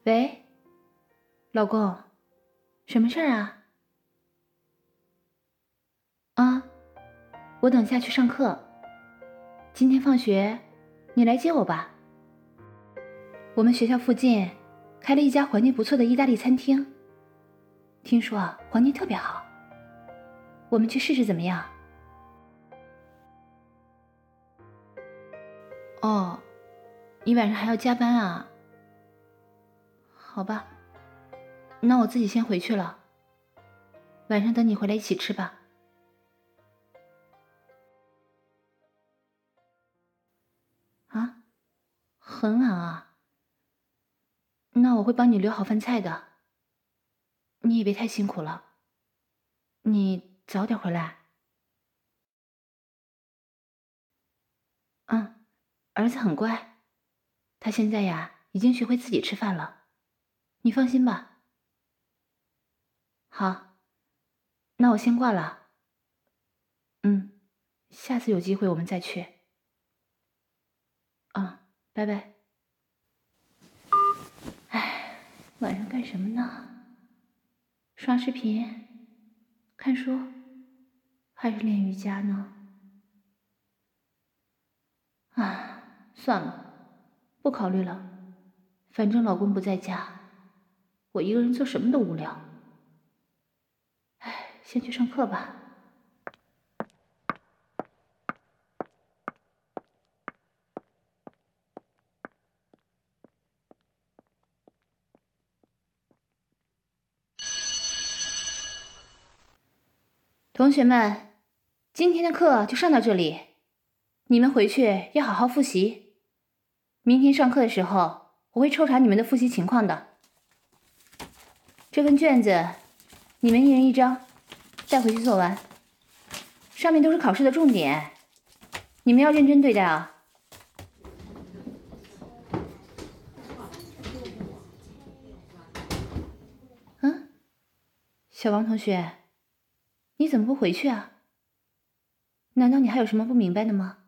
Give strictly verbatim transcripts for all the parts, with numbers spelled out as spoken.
喂，老公，什么事儿啊？啊，我等下去上课。今天放学，你来接我吧。我们学校附近开了一家环境不错的意大利餐厅，听说环境特别好，我们去试试怎么样？哦，你晚上还要加班啊？好吧，那我自己先回去了。晚上等你回来一起吃吧。啊，很晚啊。那我会帮你留好饭菜的。你也别太辛苦了。你早点回来。嗯，儿子很乖，他现在呀已经学会自己吃饭了，你放心吧。好，那我先挂了。嗯，下次有机会我们再去。啊，拜拜。哎，晚上干什么呢？刷视频、看书，还是练瑜伽呢？啊，算了，不考虑了。反正老公不在家，我一个人做什么都无聊。哎，先去上课吧。同学们，今天的课就上到这里，你们回去要好好复习。明天上课的时候，我会抽查你们的复习情况的。这份卷子，你们一人一张，带回去做完。上面都是考试的重点，你们要认真对待啊。嗯，小王同学，你怎么不回去啊？难道你还有什么不明白的吗？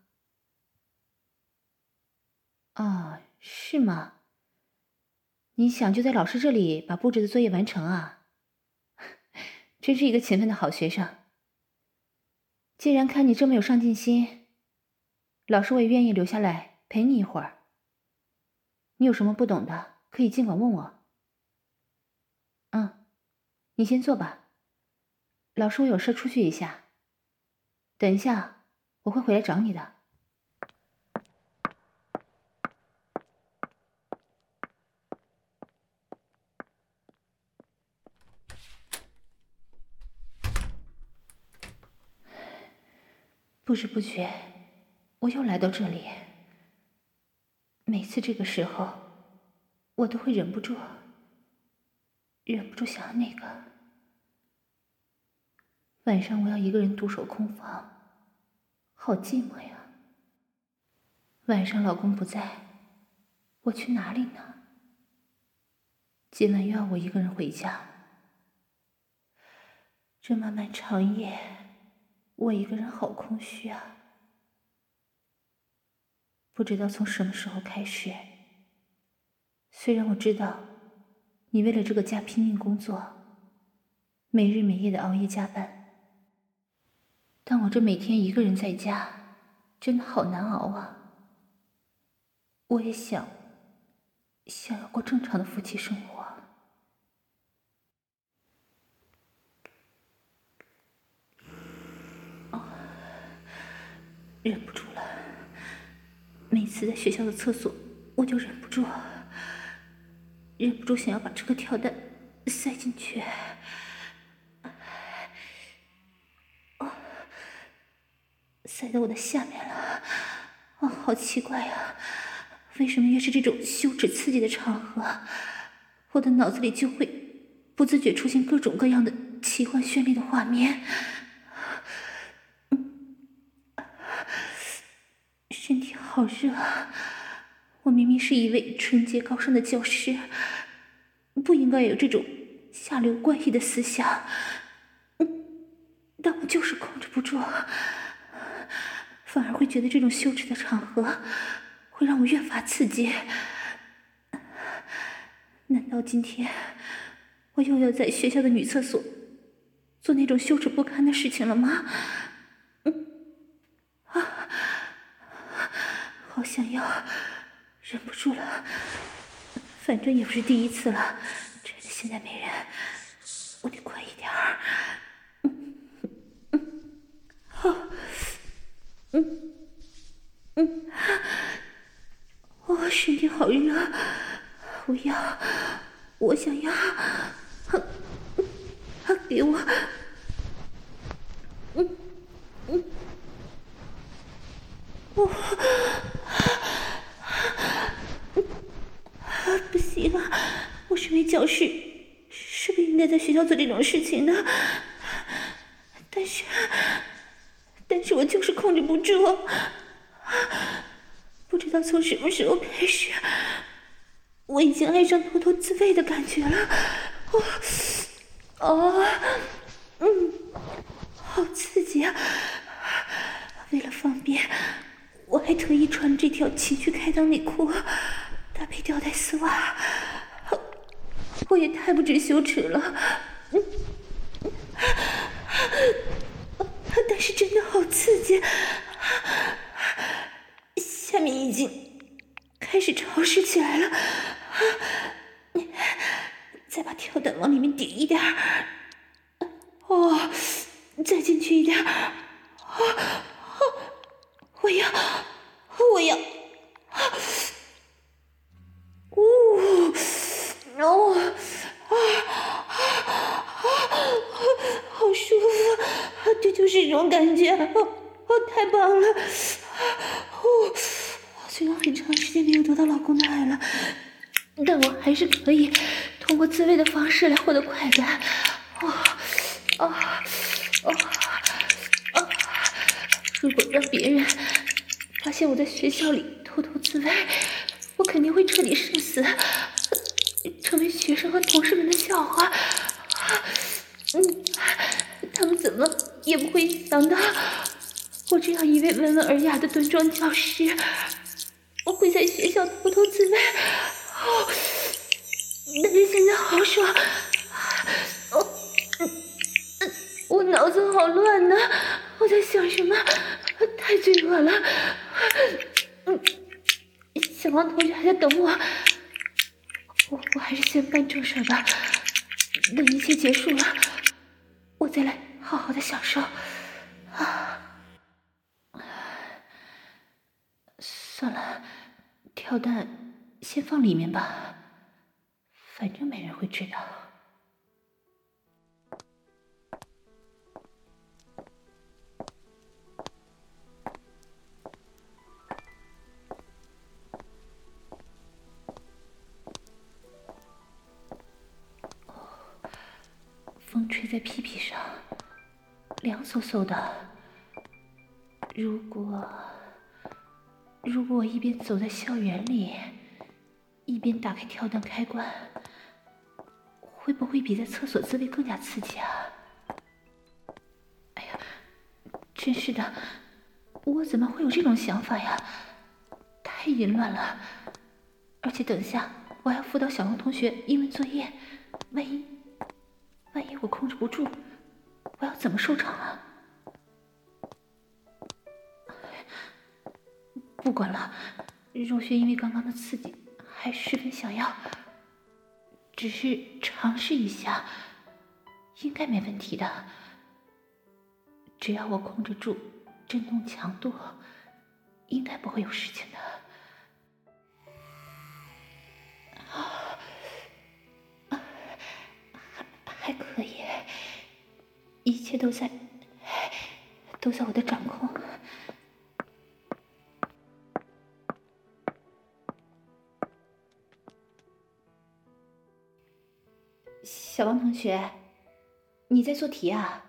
啊，是吗？你想就在老师这里把布置的作业完成啊？真是一个勤奋的好学生。既然看你这么有上进心，老师我也愿意留下来陪你一会儿。你有什么不懂的，可以尽管问我。嗯，你先坐吧。老师我有事出去一下，等一下我会回来找你的。不知不觉，我又来到这里。每次这个时候，我都会忍不住，忍不住想要那个。晚上我要一个人独守空房，好寂寞呀。晚上老公不在，我去哪里呢？今晚又要我一个人回家。这漫漫长夜，我一个人好空虚啊。不知道从什么时候开始，虽然我知道你为了这个家拼命工作，没日没夜的熬夜加班，但我这每天一个人在家，真的好难熬啊。我也想想要过正常的夫妻生活。哦，忍不住了。每次在学校的厕所，我就忍不住，忍不住想要把这个跳蛋塞进去。哦，塞到我的下面了。哦，好奇怪呀，为什么越是这种羞耻刺激的场合，我的脑子里就会不自觉出现各种各样的奇幻绚丽的画面。身体好热，我明明是一位纯洁高尚的教师，不应该有这种下流怪异的思想，但我就是控制不住，反而会觉得这种羞耻的场合会让我越发刺激。 难道今天我又要在学校的女厕所做那种羞耻不堪的事情了吗？嗯，啊，好想要，忍不住了。反正也不是第一次了，趁着现在没人，我得快一点儿。嗯嗯，好，嗯嗯，哦，身体好热，我要，我想要，啊，啊，给我，嗯嗯，我，啊，不行啊，我身为教师，是不应该在学校做这种事情的，但是，但是我就是控制不住，不知道从什么时候开始，我已经爱上偷偷自慰的感觉了。哦，哦，嗯，好刺激啊！为了方便，我还特意穿了这条情趣开裆内裤，搭配吊带丝袜。我也太不知羞耻了。嗯，但是真的好刺激，下面已经开始潮湿起来了。再把跳蛋往里面顶一点，哦，再进去一点，哦，我要，我要，呜，哦，啊啊，好舒服，这就是这种感觉，哦哦，太棒了，哦，虽然很长时间没有得到老公的爱了，但我还是可以通过自慰的方式来获得快感。哦哦哦哦！如果让别人发现我在学校里偷偷自慰，我肯定会彻底社死，成为学生和同事们的笑话。嗯，他们怎么也不会想到，我这样一位温文尔雅的端庄教师，我会在学校偷偷自慰。哦，但是现在好爽，哦，嗯，我脑子好乱呢，我在想什么？太罪恶了。嗯，小王同学还在等我，我我还是先办正事吧。等一切结束了，我再来好好的享受。啊，算了，跳蛋先放里面吧，反正没人会知道。风吹在屁屁上，凉飕飕的。如果如果我一边走在校园里，一边打开跳蛋开关，会不会比在厕所自慰更加刺激啊？哎呀，真是的，我怎么会有这种想法呀？太淫乱了！而且等下我还要辅导小王同学英文作业，万一万一我控制不住，我要怎么收场啊？不管了，若轩因为刚刚的刺激还十分想要，只是尝试一下，应该没问题的。只要我控制住震动强度，应该不会有事情的。啊，还还可以，一切都在都在我的掌控。小王同学，你在做题啊？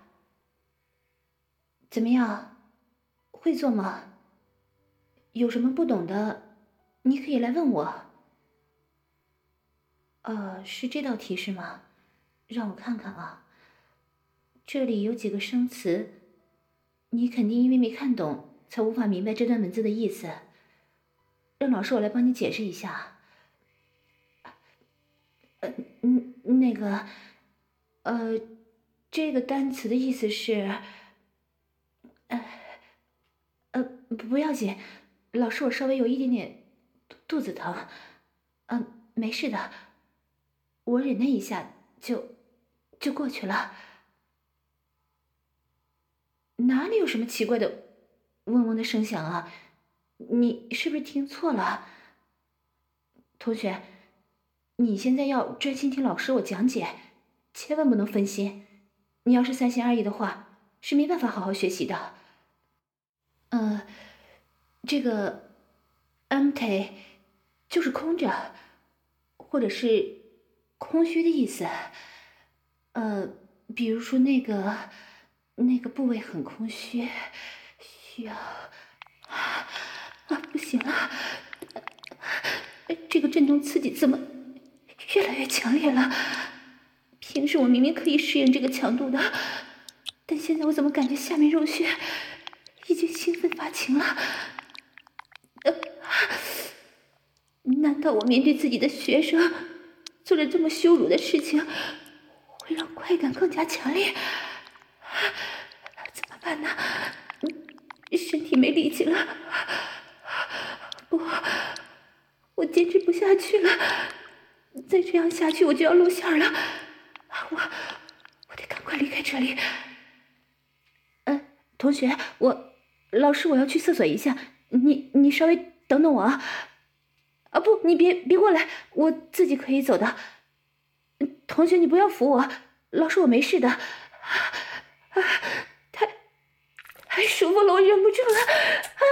怎么样？会做吗？有什么不懂的，你可以来问我。呃，是这道题是吗？让我看看啊。这里有几个生词，你肯定因为没看懂，才无法明白这段文字的意思。让老师我来帮你解释一下。 呃，嗯，那个，呃，这个单词的意思是，呃，呃，不要紧，老师，我稍微有一点点肚肚子疼，嗯、呃，没事的，我忍耐一下就就过去了。哪里有什么奇怪的嗡嗡的声响啊？你是不是听错了？同学，你现在要专心听老师我讲解，千万不能分心。你要是三心二意的话，是没办法好好学习的。呃，这个 empty 就是空着，或者是空虚的意思。呃，比如说那个那个部位很空虚，需要啊，不行了，这个震动刺激怎么越来越强烈了？平时我明明可以适应这个强度的，但现在我怎么感觉下面肉穴已经兴奋发情了？呃，难道我面对自己的学生做了这么羞辱的事情，会让快感更加强烈？怎么办呢？身体没力气了，不，我坚持不下去了，再这样下去我就要露馅了，我我得赶快离开这里。呃，同学，我老师我要去厕所一下，你你稍微等等我啊。啊不，你别别过来，我自己可以走的。同学，你不要扶我，老师我没事的。啊，太太舒服了，我忍不住了。啊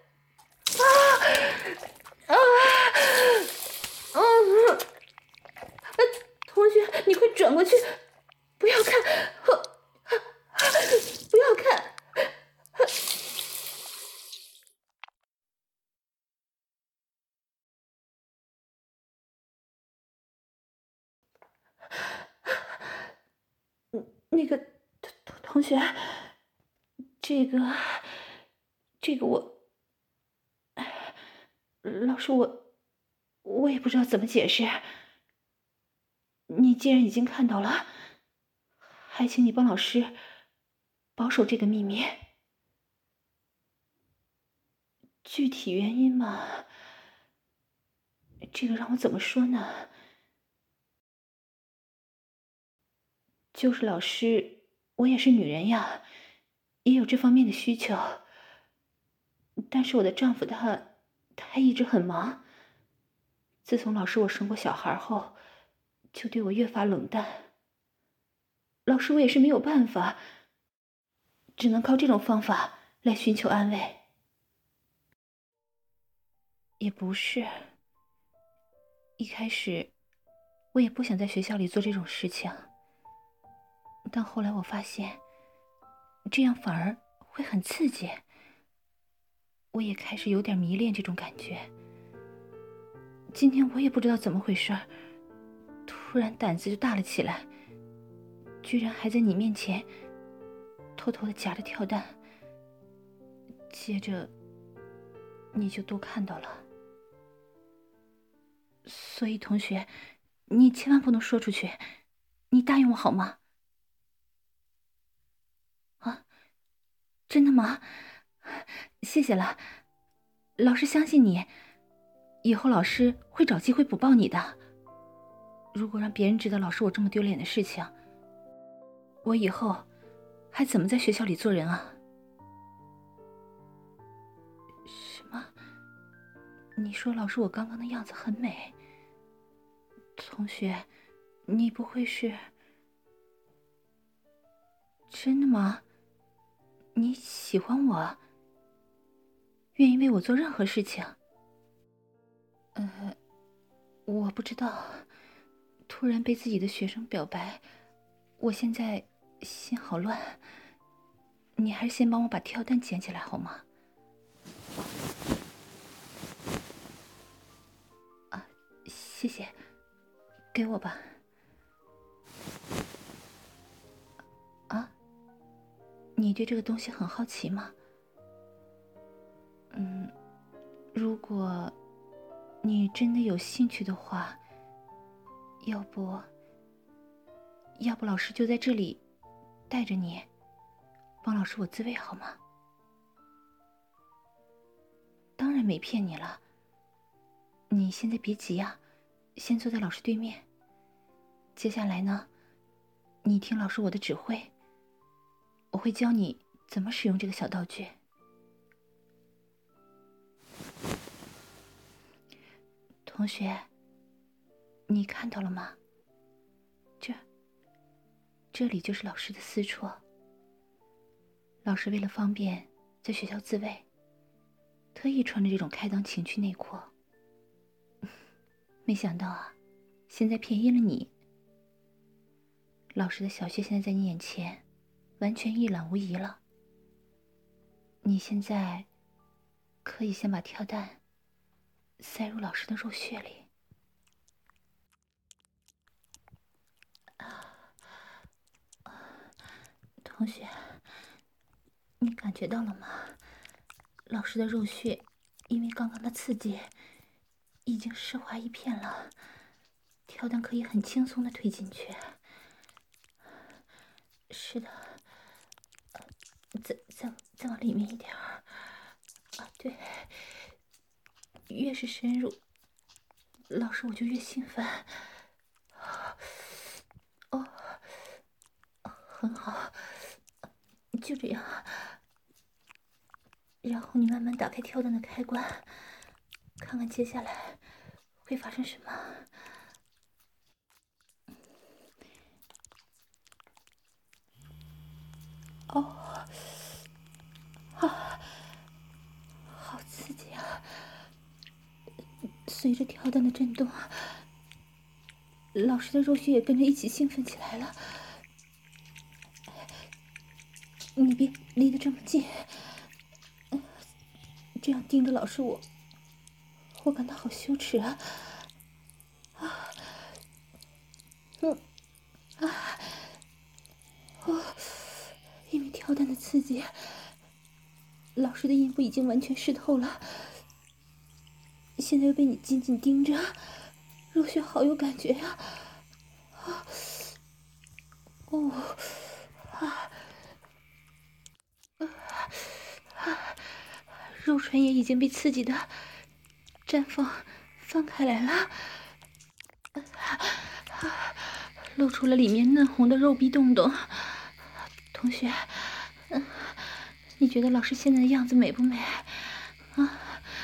啊啊！啊！同学，你快转过去，不要看，不要看。那个同同学，这个这个我，老师我我也不知道怎么解释。你既然已经看到了，还请你帮老师保守这个秘密。具体原因嘛，这个让我怎么说呢？就是老师，我也是女人呀，也有这方面的需求。但是我的丈夫他，他一直很忙。自从老师我生过小孩后，就对我越发冷淡。老师我也是没有办法，只能靠这种方法来寻求安慰。也不是，一开始我也不想在学校里做这种事情，但后来我发现，这样反而会很刺激。我也开始有点迷恋这种感觉。今天我也不知道怎么回事，突然胆子就大了起来，居然还在你面前偷偷的夹着跳蛋，接着你就都看到了。所以同学，你千万不能说出去，你答应我好吗？啊，真的吗？谢谢了，老师相信你，以后老师会找机会补报你的。如果让别人知道老师我这么丢脸的事情，我以后还怎么在学校里做人啊？什么？你说老师我刚刚的样子很美？同学，你不会是……真的吗？你喜欢我，愿意为我做任何事情？呃，我不知道，突然被自己的学生表白，我现在心好乱。你还是先帮我把跳蛋捡起来好吗？啊，谢谢，给我吧。啊，你对这个东西很好奇吗？嗯，如果你真的有兴趣的话， 要不，要不老师就在这里带着你，帮老师我自慰好吗？当然没骗你了。你现在别急呀，先坐在老师对面。接下来呢，你听老师我的指挥，我会教你怎么使用这个小道具。同学，你看到了吗？这，这里就是老师的私处。老师为了方便在学校自慰，特意穿着这种开裆情趣内裤。没想到啊，现在便宜了你。老师的小穴现在在你眼前，完全一览无遗了。你现在可以先把跳蛋塞入老师的肉穴里。同学，你感觉到了吗？老师的肉穴因为刚刚的刺激已经湿滑一片了，跳蛋可以很轻松的推进去。是的，再再再往里面一点儿。啊，对，越是深入，老师我就越兴奋。哦，很好，就这样。然后你慢慢打开跳蛋的开关，看看接下来会发生什么。哦，啊，好刺激啊！随着跳蛋的震动，老师的肉穴也跟着一起兴奋起来了。你别离得这么近，这样盯着老师我，我感到好羞耻啊！啊，嗯，啊，哦，因为跳蛋的刺激，老师的阴部已经完全湿透了，现在又被你紧紧盯着，肉穴好有感觉呀！啊，哦，啊，啊，肉唇也已经被刺激的绽放放开来了，露出了里面嫩红的肉壁洞洞。同学，嗯，你觉得老师现在的样子美不美？啊，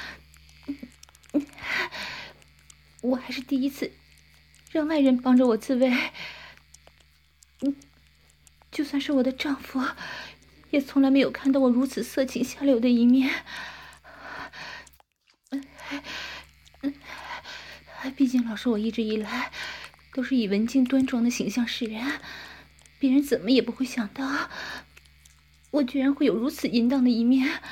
我还是第一次让外人帮着我自慰，嗯，就算是我的丈夫，也从来没有看到我如此色情下流的一面。毕竟老师我一直以来都是以文静端庄的形象示人，别人怎么也不会想到我居然会有如此淫荡的一面。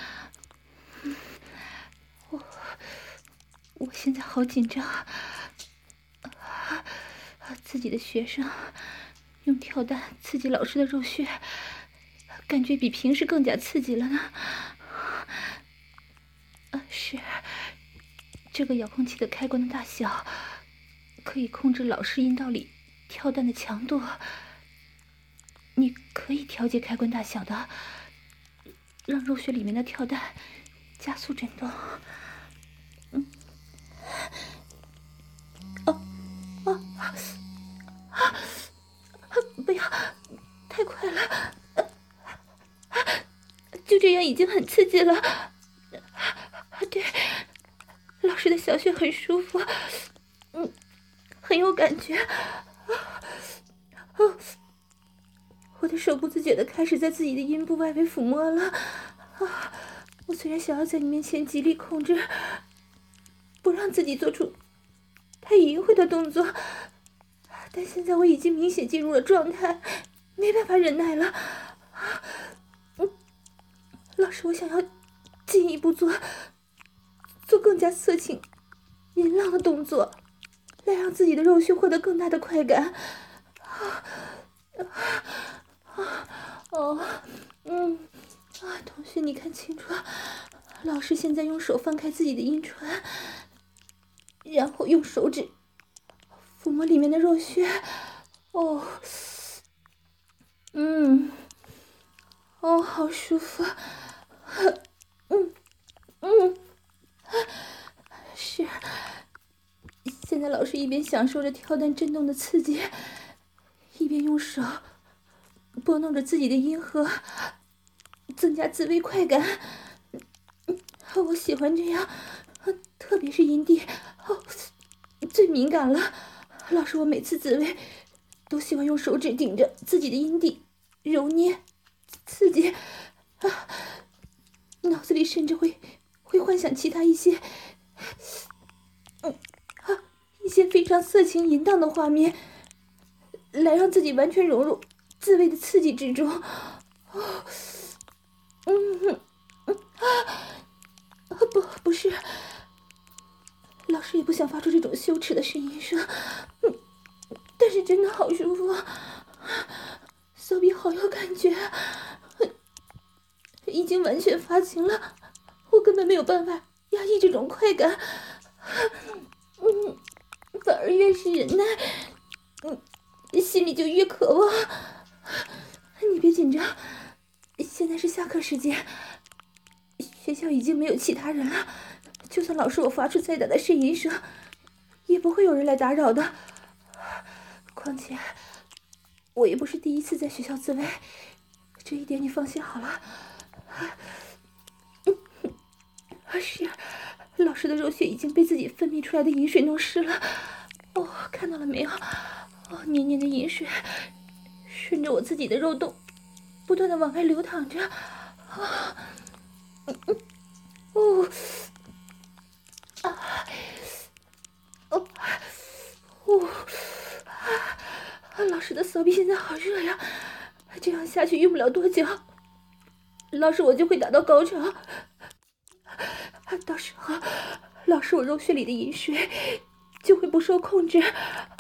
我我现在好紧张，自己的学生用跳蛋刺激老师的肉穴，感觉比平时更加刺激了呢。啊，是这个遥控器的开关的大小，可以控制老师阴道里跳蛋的强度。你可以调节开关大小的，让肉穴里面的跳蛋加速震动。嗯，哦，哦，啊，不要，太快了，就这样已经很刺激了。对，老师的小穴很舒服，嗯，很有感觉。哦，我的手不自觉地开始在自己的阴部外围抚摸了。啊，我虽然想要在你面前极力控制，不让自己做出太淫秽的动作，但现在我已经明显进入了状态，没办法忍耐了。嗯，老师，我想要进一步做做更加色情淫浪的动作，来让自己的肉穴获得更大的快感。啊啊哦，嗯啊，同学，你看清楚，老师现在用手放开自己的阴唇，然后用手指抚摸摸里面的肉穴。哦，嗯，哦，好舒服。嗯嗯，是。现在老师一边享受着跳蛋震动的刺激，一边用手拨弄着自己的阴核，增加自慰快感。我喜欢这样，特别是阴蒂，哦，最敏感了。老师，我每次自慰都喜欢用手指顶着自己的阴蒂揉捏刺激，啊，脑子里甚至会会幻想其他一些嗯啊一些非常色情淫荡的画面，来让自己完全融入自慰的刺激之中。哦，嗯嗯啊，不不是，老师也不想发出这种羞耻的呻吟声，嗯，但是真的好舒服，骚逼好有感觉，已经完全发情了，我根本没有办法压抑这种快感，嗯，反而越是忍耐，嗯，心里就越渴望。你别紧张，现在是下课时间，学校已经没有其他人了，就算老师我发出再大的呻吟声，也不会有人来打扰的。况且我也不是第一次在学校自慰，这一点你放心好了。是，老师的肉血已经被自己分泌出来的饮水弄湿了。哦，看到了没有？哦，黏黏的饮水顺着我自己的肉洞不断的往外流淌着。啊，哦，啊，哦，哦，啊，老师的骚逼现在好热呀，这样下去用不了多久，老师我就会达到高潮。到时候，老师我肉穴里的饮水就会不受控制